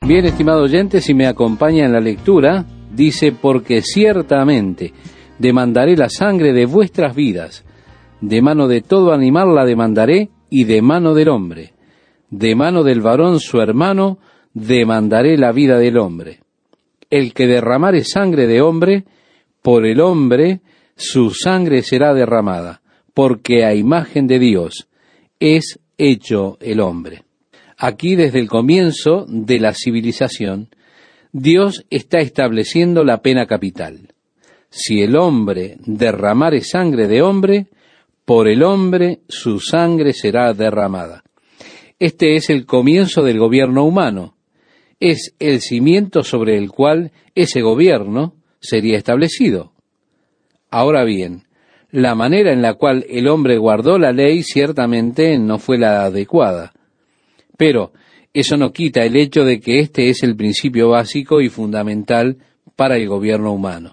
Bien, estimado oyente, si me acompaña en la lectura, dice: porque ciertamente demandaré la sangre de vuestras vidas, de mano de todo animal la demandaré, y de mano del hombre, de mano del varón su hermano, demandaré la vida del hombre. El que derramare sangre de hombre, por el hombre su sangre será derramada, porque a imagen de Dios es hecho el hombre. Aquí, desde el comienzo de la civilización, Dios está estableciendo la pena capital. Si el hombre derramare sangre de hombre, por el hombre su sangre será derramada. Este es el comienzo del gobierno humano. Es el cimiento sobre el cual ese gobierno sería establecido. Ahora bien, la manera en la cual el hombre guardó la ley ciertamente no fue la adecuada. Pero eso no quita el hecho de que este es el principio básico y fundamental para el gobierno humano.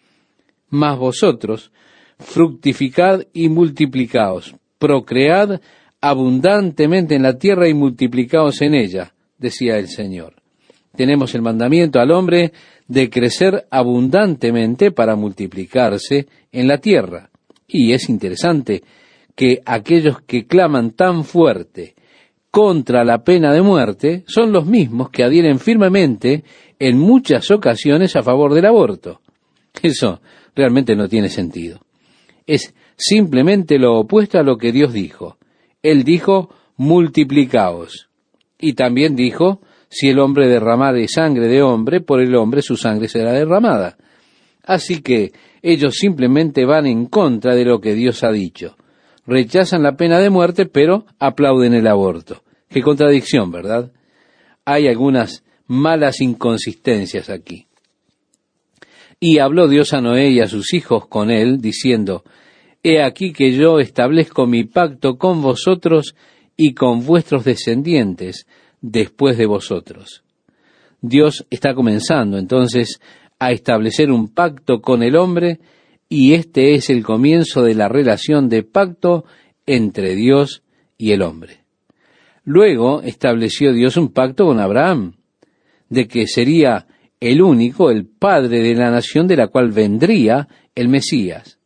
Mas vosotros, fructificad y multiplicaos, procread abundantemente en la tierra y multiplicaos en ella, decía el Señor. Tenemos el mandamiento al hombre de crecer abundantemente para multiplicarse en la tierra. Y es interesante que aquellos que claman tan fuerte contra la pena de muerte son los mismos que adhieren firmemente en muchas ocasiones a favor del aborto. Eso realmente no tiene sentido. Es simplemente lo opuesto a lo que Dios dijo. Él dijo: multiplicaos. Y también dijo: si el hombre derramare sangre de hombre, por el hombre su sangre será derramada. Así que ellos simplemente van en contra de lo que Dios ha dicho. Rechazan la pena de muerte, pero aplauden el aborto. Qué contradicción, ¿verdad? Hay algunas malas inconsistencias aquí. Y habló Dios a Noé y a sus hijos con él, diciendo: he aquí que yo establezco mi pacto con vosotros y con vuestros descendientes después de vosotros. Dios está comenzando entonces a establecer un pacto con el hombre, y este es el comienzo de la relación de pacto entre Dios y el hombre. Luego estableció Dios un pacto con Abraham, de que sería el único, el padre de la nación de la cual vendría el Mesías.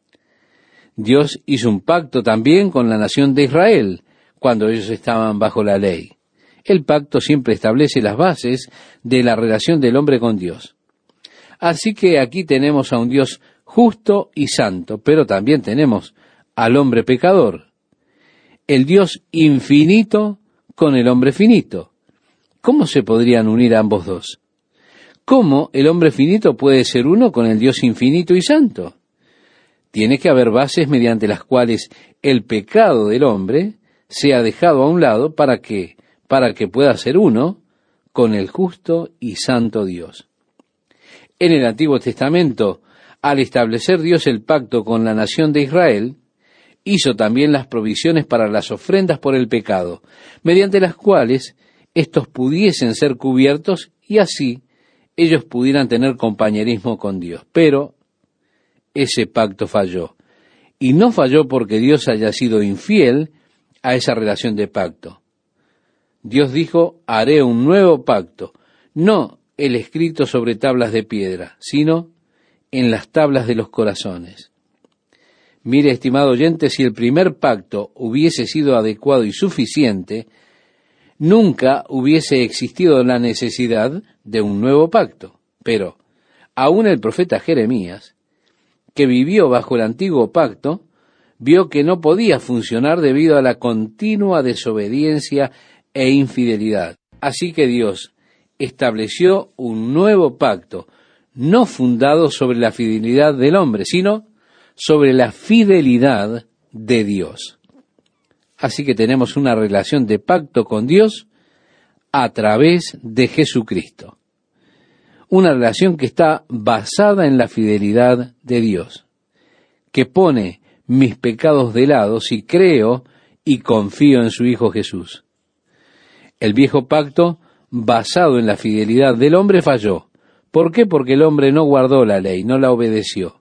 Dios hizo un pacto también con la nación de Israel, cuando ellos estaban bajo la ley. El pacto siempre establece las bases de la relación del hombre con Dios. Así que aquí tenemos a un Dios justo y santo, pero también tenemos al hombre pecador. El Dios infinito con el hombre finito. ¿Cómo se podrían unir ambos dos? ¿Cómo el hombre finito puede ser uno con el Dios infinito y santo? Tiene que haber bases mediante las cuales el pecado del hombre sea dejado a un lado para que pueda ser uno con el justo y santo Dios. En el Antiguo Testamento, al establecer Dios el pacto con la nación de Israel, hizo también las provisiones para las ofrendas por el pecado, mediante las cuales éstos pudiesen ser cubiertos y así ellos pudieran tener compañerismo con Dios. Pero ese pacto falló. Y no falló porque Dios haya sido infiel a esa relación de pacto. Dios dijo: haré un nuevo pacto, no el escrito sobre tablas de piedra, sino en las tablas de los corazones. Mire, estimado oyente, si el primer pacto hubiese sido adecuado y suficiente, nunca hubiese existido la necesidad de un nuevo pacto. Pero aún el profeta Jeremías, que vivió bajo el antiguo pacto, vio que no podía funcionar debido a la continua desobediencia e infidelidad. Así que Dios estableció un nuevo pacto, no fundado sobre la fidelidad del hombre, sino sobre la fidelidad de Dios. Así que tenemos una relación de pacto con Dios a través de Jesucristo. Una relación que está basada en la fidelidad de Dios, que pone mis pecados de lado si creo y confío en su Hijo Jesús. El viejo pacto, basado en la fidelidad del hombre, falló. ¿Por qué? Porque el hombre no guardó la ley, no la obedeció.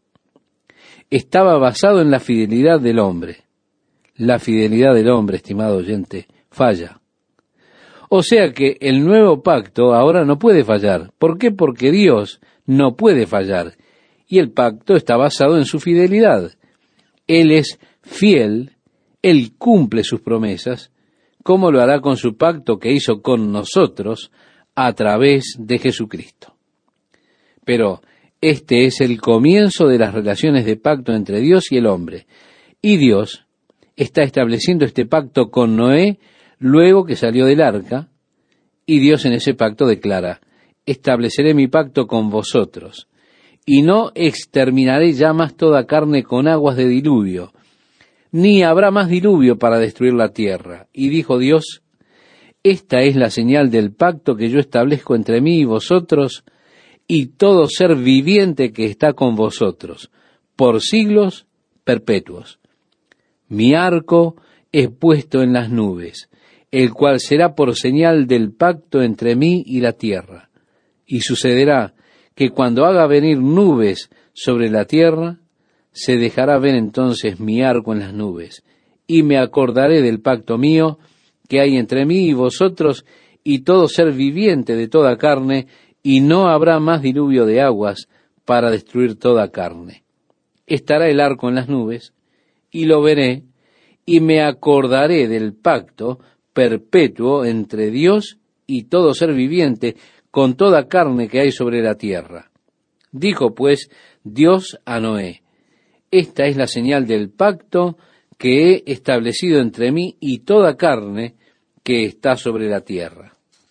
Estaba basado en la fidelidad del hombre. La fidelidad del hombre, estimado oyente, falla. O sea que el nuevo pacto ahora no puede fallar. ¿Por qué? Porque Dios no puede fallar. Y el pacto está basado en su fidelidad. Él es fiel, Él cumple sus promesas, como lo hará con su pacto que hizo con nosotros a través de Jesucristo. Pero este es el comienzo de las relaciones de pacto entre Dios y el hombre. Y Dios está estableciendo este pacto con Noé luego que salió del arca, y Dios en ese pacto declara: estableceré mi pacto con vosotros, y no exterminaré ya más toda carne con aguas de diluvio, ni habrá más diluvio para destruir la tierra. Y dijo Dios: esta es la señal del pacto que yo establezco entre mí y vosotros, y todo ser viviente que está con vosotros, por siglos perpetuos. Mi arco es puesto en las nubes, el cual será por señal del pacto entre mí y la tierra. Y sucederá que cuando haga venir nubes sobre la tierra, se dejará ver entonces mi arco en las nubes, y me acordaré del pacto mío que hay entre mí y vosotros y todo ser viviente de toda carne, y no habrá más diluvio de aguas para destruir toda carne. Estará el arco en las nubes, y lo veré, y me acordaré del pacto perpetuo entre Dios y todo ser viviente, con toda carne que hay sobre la tierra. Dijo pues Dios a Noé: esta es la señal del pacto que he establecido entre mí y toda carne que está sobre la tierra.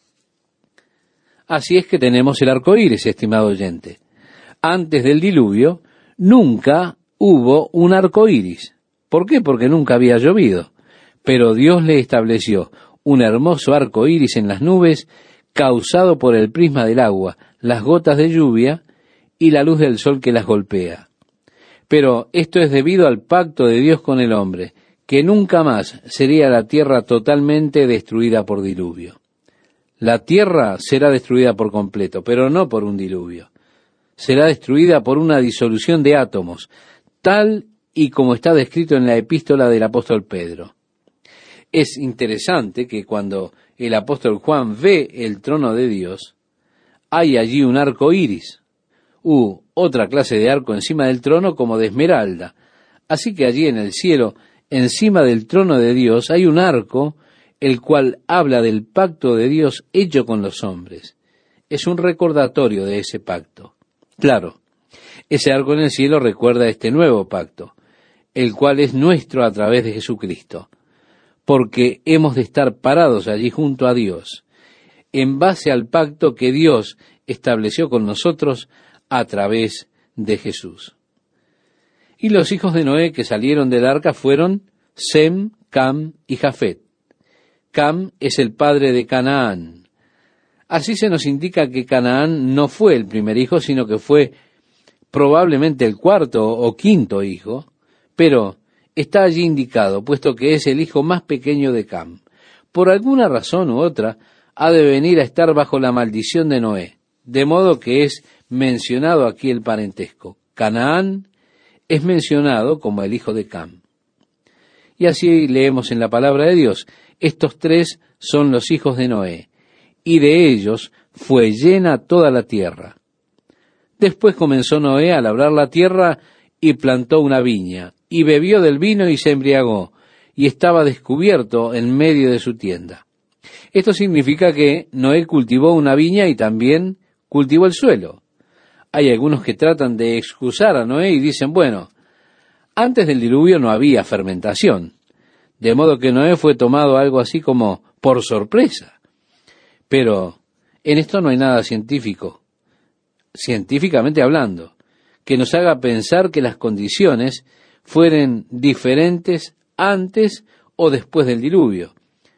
Así es que tenemos el arco iris, estimado oyente. Antes del diluvio, nunca hubo un arco iris. ¿Por qué? Porque nunca había llovido. Pero Dios le estableció un hermoso arco iris en las nubes, causado por el prisma del agua, las gotas de lluvia y la luz del sol que las golpea. Pero esto es debido al pacto de Dios con el hombre, que nunca más sería la tierra totalmente destruida por diluvio. La tierra será destruida por completo, pero no por un diluvio. Será destruida por una disolución de átomos, tal y como está descrito en la epístola del apóstol Pedro. Es interesante que cuando el apóstol Juan ve el trono de Dios, hay allí un arco iris, u otra clase de arco encima del trono como de esmeralda. Así que allí en el cielo, encima del trono de Dios, hay un arco, el cual habla del pacto de Dios hecho con los hombres. Es un recordatorio de ese pacto. Claro, ese arco en el cielo recuerda este nuevo pacto, el cual es nuestro a través de Jesucristo, porque hemos de estar parados allí junto a Dios, en base al pacto que Dios estableció con nosotros a través de Jesús. Y los hijos de Noé que salieron del arca fueron Sem, Cam y Jafet. Cam es el padre de Canaán. Así se nos indica que Canaán no fue el primer hijo, sino que fue probablemente el cuarto o quinto hijo, pero está allí indicado, puesto que es el hijo más pequeño de Cam. Por alguna razón u otra, ha de venir a estar bajo la maldición de Noé, de modo que es mencionado aquí el parentesco. Canaán es mencionado como el hijo de Cam. Y así leemos en la palabra de Dios: estos tres son los hijos de Noé, y de ellos fue llena toda la tierra. Después comenzó Noé a labrar la tierra y plantó una viña, y bebió del vino y se embriagó, y estaba descubierto en medio de su tienda. Esto significa que Noé cultivó una viña y también cultivó el suelo. Hay algunos que tratan de excusar a Noé y dicen: bueno, antes del diluvio no había fermentación, de modo que Noé fue tomado algo así como por sorpresa. Pero en esto no hay nada científico, científicamente hablando, que nos haga pensar que las condiciones fueran diferentes antes o después del diluvio,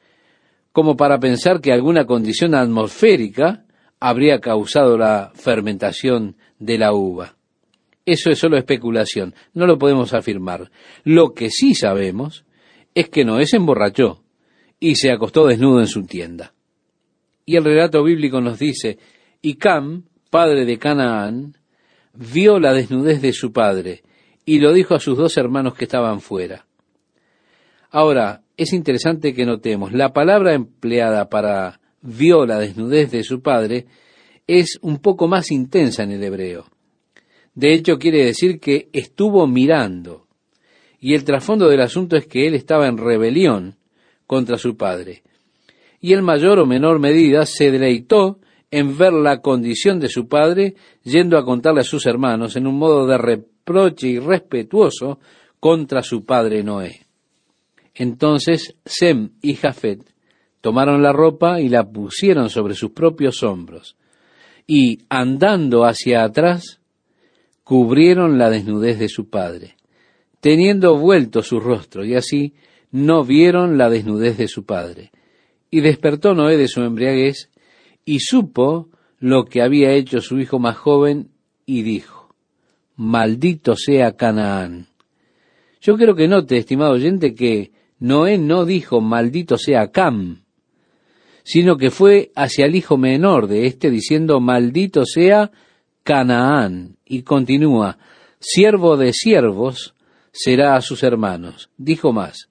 como para pensar que alguna condición atmosférica habría causado la fermentación de la uva. Eso es solo especulación, no lo podemos afirmar. Lo que sí sabemos es que Noé se emborrachó y se acostó desnudo en su tienda. Y el relato bíblico nos dice: y Cam, padre de Canaán, vio la desnudez de su padre y lo dijo a sus dos hermanos que estaban fuera. Ahora, es interesante que notemos, la palabra empleada para vio la desnudez de su padre es un poco más intensa en el hebreo. De hecho, quiere decir que estuvo mirando. Y el trasfondo del asunto es que él estaba en rebelión contra su padre. Y en mayor o menor medida se deleitó en ver la condición de su padre, yendo a contarle a sus hermanos en un modo de reproche irrespetuoso contra su padre Noé. Entonces Sem y Jafet tomaron la ropa y la pusieron sobre sus propios hombros, y andando hacia atrás, cubrieron la desnudez de su padre, teniendo vuelto su rostro, y así no vieron la desnudez de su padre. Y despertó Noé de su embriaguez, y supo lo que había hecho su hijo más joven, y dijo: maldito sea Canaán. Yo quiero que note, estimado oyente, que Noé no dijo maldito sea Cam, sino que fue hacia el hijo menor de éste, diciendo maldito sea Canaán, y continúa: siervo de siervos será a sus hermanos. Dijo más: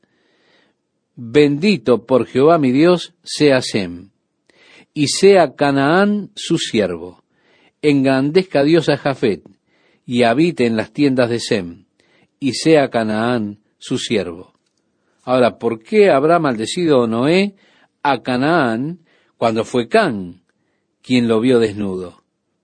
bendito por Jehová mi Dios sea Sem, y sea Canaán su siervo. Engrandezca Dios a Jafet, y habite en las tiendas de Sem, y sea Canaán su siervo. Ahora, ¿por qué habrá maldecido Noé a Canaán cuando fue Cam quien lo vio desnudo?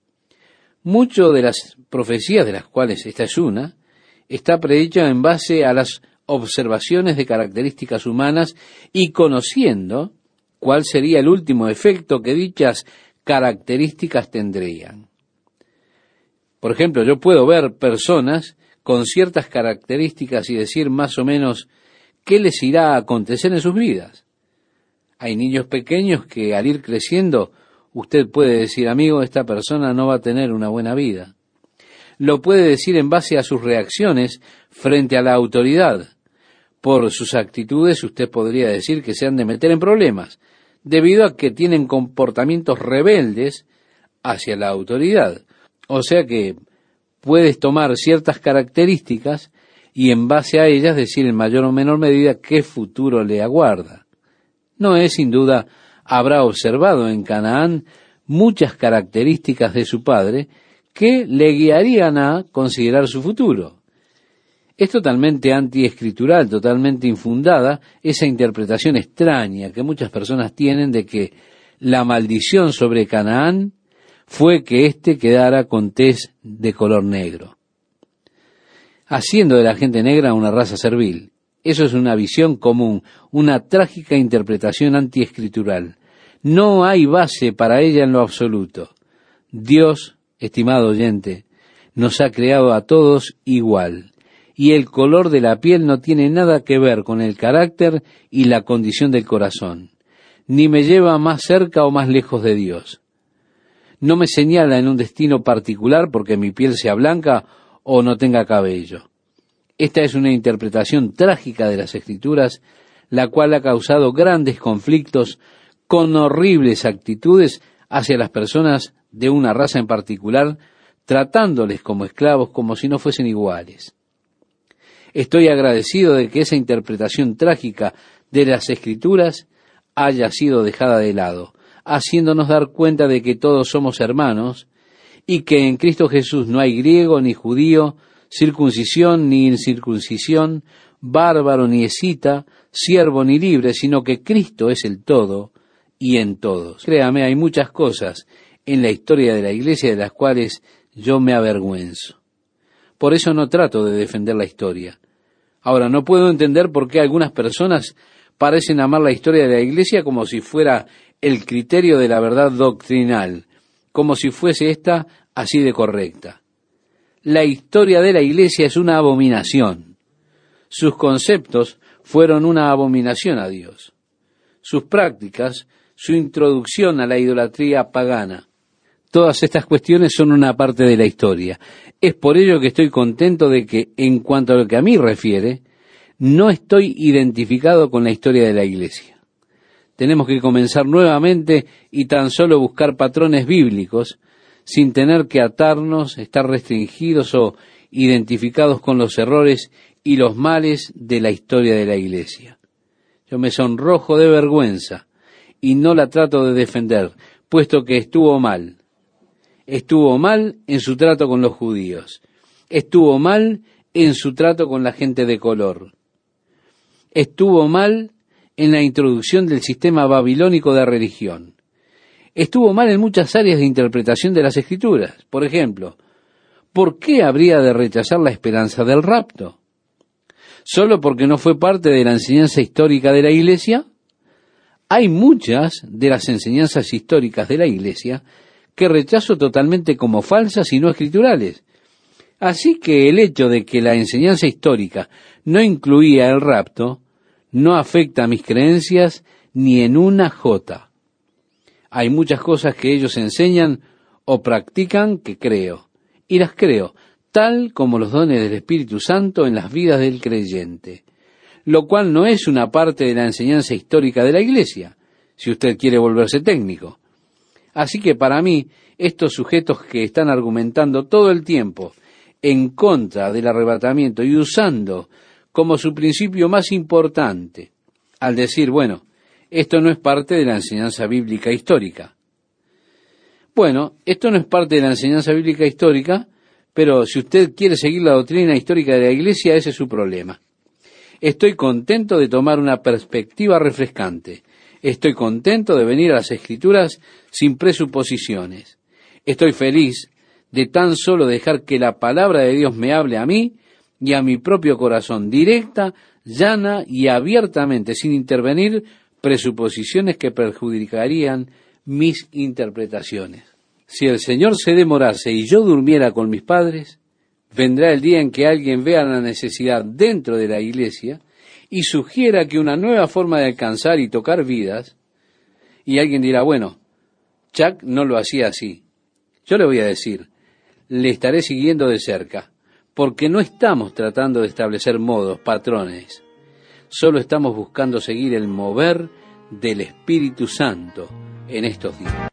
Mucho de las profecías, de las cuales esta es una, está predicha en base a las observaciones de características humanas y conociendo cuál sería el último efecto que dichas características tendrían. Por ejemplo, yo puedo ver personas con ciertas características y decir más o menos qué les irá a acontecer en sus vidas. Hay niños pequeños que al ir creciendo, usted puede decir: amigo, esta persona no va a tener una buena vida. Lo puede decir en base a sus reacciones frente a la autoridad. Por sus actitudes usted podría decir que se han de meter en problemas, debido a que tienen comportamientos rebeldes hacia la autoridad. O sea que puedes tomar ciertas características y en base a ellas decir en mayor o menor medida qué futuro le aguarda. Noé, sin duda, habrá observado en Canaán muchas características de su padre que le guiarían a considerar su futuro. Es totalmente antiescritural, totalmente infundada esa interpretación extraña que muchas personas tienen de que la maldición sobre Canaán fue que éste quedara con tez de color negro, haciendo de la gente negra una raza servil. Eso es una visión común, una trágica interpretación antiescritural. No hay base para ella en lo absoluto. Dios, estimado oyente, nos ha creado a todos igual, y el color de la piel no tiene nada que ver con el carácter y la condición del corazón, ni me lleva más cerca o más lejos de Dios. No me señala en un destino particular porque mi piel sea blanca o no tenga cabello. Esta es una interpretación trágica de las Escrituras, la cual ha causado grandes conflictos con horribles actitudes hacia las personas de una raza en particular, tratándoles como esclavos como si no fuesen iguales. Estoy agradecido de que esa interpretación trágica de las Escrituras haya sido dejada de lado, haciéndonos dar cuenta de que todos somos hermanos y que en Cristo Jesús no hay griego ni judío, circuncisión ni incircuncisión, bárbaro ni escita, siervo ni libre, sino que Cristo es el todo y en todos. Créame, hay muchas cosas en la historia de la Iglesia de las cuales yo me avergüenzo. Por eso no trato de defender la historia. Ahora, no puedo entender por qué algunas personas parecen amar la historia de la Iglesia como si fuera el criterio de la verdad doctrinal, como si fuese esta así de correcta. La historia de la Iglesia es una abominación. Sus conceptos fueron una abominación a Dios. Sus prácticas, su introducción a la idolatría pagana. Todas estas cuestiones son una parte de la historia. Es por ello que estoy contento de que, en cuanto a lo que a mí refiere, no estoy identificado con la historia de la Iglesia. Tenemos que comenzar nuevamente y tan solo buscar patrones bíblicos, sin tener que atarnos, estar restringidos o identificados con los errores y los males de la historia de la Iglesia. Yo me sonrojo de vergüenza y no la trato de defender, puesto que estuvo mal. Estuvo mal en su trato con los judíos. Estuvo mal en su trato con la gente de color. Estuvo mal en la introducción del sistema babilónico de religión. Estuvo mal en muchas áreas de interpretación de las Escrituras. Por ejemplo, ¿por qué habría de rechazar la esperanza del rapto? ¿Solo porque no fue parte de la enseñanza histórica de la Iglesia? Hay muchas de las enseñanzas históricas de la Iglesia que rechazo totalmente como falsas y no escriturales. Así que el hecho de que la enseñanza histórica no incluía el rapto no afecta a mis creencias ni en una jota. Hay muchas cosas que ellos enseñan o practican que creo, y las creo, tal como los dones del Espíritu Santo en las vidas del creyente, lo cual no es una parte de la enseñanza histórica de la Iglesia, si usted quiere volverse técnico. Así que para mí, estos sujetos que están argumentando todo el tiempo en contra del arrebatamiento y usando como su principio más importante, al decir, bueno, esto no es parte de la enseñanza bíblica histórica. Bueno, esto no es parte de la enseñanza bíblica histórica, pero si usted quiere seguir la doctrina histórica de la Iglesia, ese es su problema. Estoy contento de tomar una perspectiva refrescante. Estoy contento de venir a las Escrituras sin presuposiciones. Estoy feliz de tan solo dejar que la palabra de Dios me hable a mí y a mi propio corazón, directa, llana y abiertamente, sin intervenir presuposiciones que perjudicarían mis interpretaciones. Si el Señor se demorase y yo durmiera con mis padres, vendrá el día en que alguien vea la necesidad dentro de la Iglesia y sugiera que una nueva forma de alcanzar y tocar vidas, y alguien dirá, bueno, Chuck no lo hacía así. Yo le voy a decir, le estaré siguiendo de cerca, porque no estamos tratando de establecer modos, patrones, solo estamos buscando seguir el mover del Espíritu Santo en estos días.